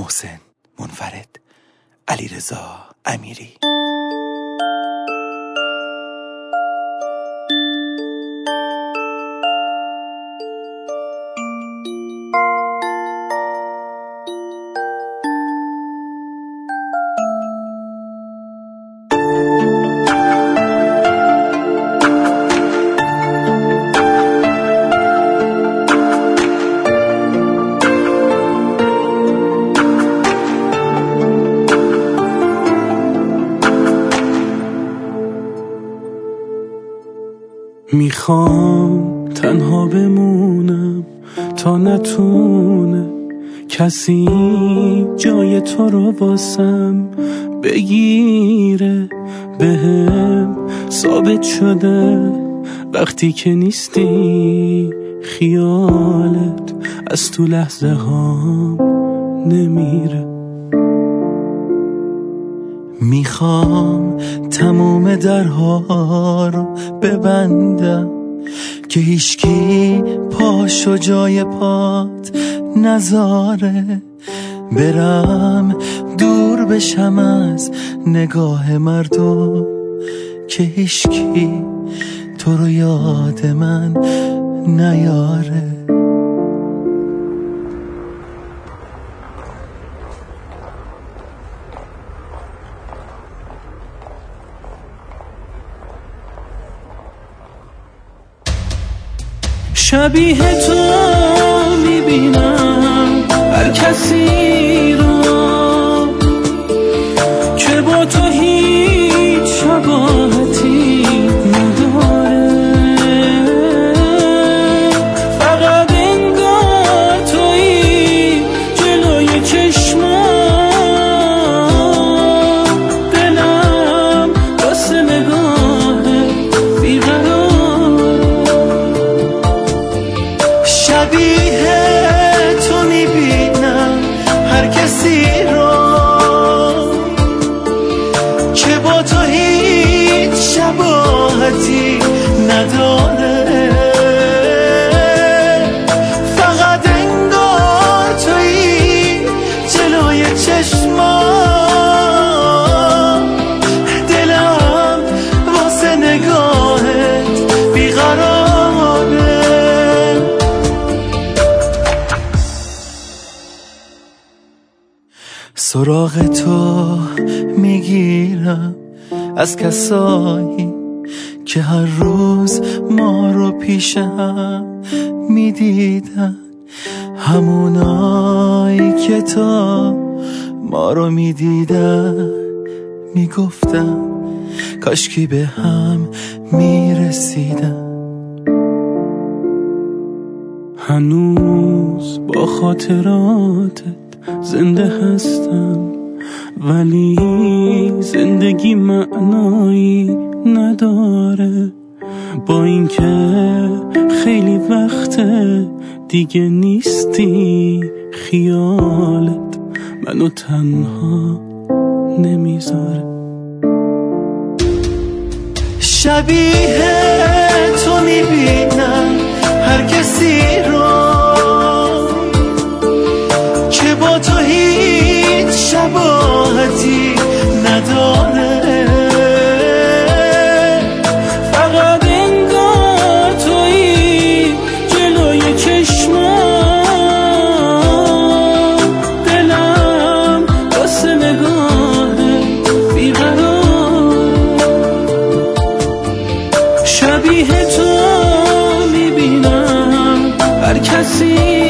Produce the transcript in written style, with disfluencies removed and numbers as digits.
محسن منفرد، علیرضا امیری. میخوام تنها بمونم تا نتونه کسی جای تو رو واسم بگیره. بهم ثابت شده وقتی که نیستی خیالت از تو لحظه هام نمیره. میخوام تموم درها رو ببندم که هیچکی پاشو جای پات نذاره. برم دور بشم از نگاه مردم که هیچکی تو رو یاد من نیاره. شبیه تو میبینم هر کسی رو که با تو هیچ شباهتی نداره. فقط انگار تویی جلوی چشمام، دلم واسه نگاه بیقرار. شبیه تو میبینم هر کسی رو که با تو هیچ شباهتی نداره. فقط انگار تویی جلوی چشمام، دلم واسه نگاهت بیقراره. سراغ تو میگیرم از کسایی که هر روز ما رو پیش هم میدیدن، همونایی که تا ما رو میدیدن میگفتن کاشکی به هم میرسیدن. هنوز با خاطراتت زنده هستم، ولی زندگی معنایی نداره. با اینکه خیلی وقت دیگه نیستی، خیالت منو تنها نمیذاره. شبیه تو میبینم هر کسی رو که با تو هیچ شباهتی نداره. فقط انگار تویی جلوی چشمام، دلم واسه نگاه بیقرار. شبیه تو میبینم هر کسی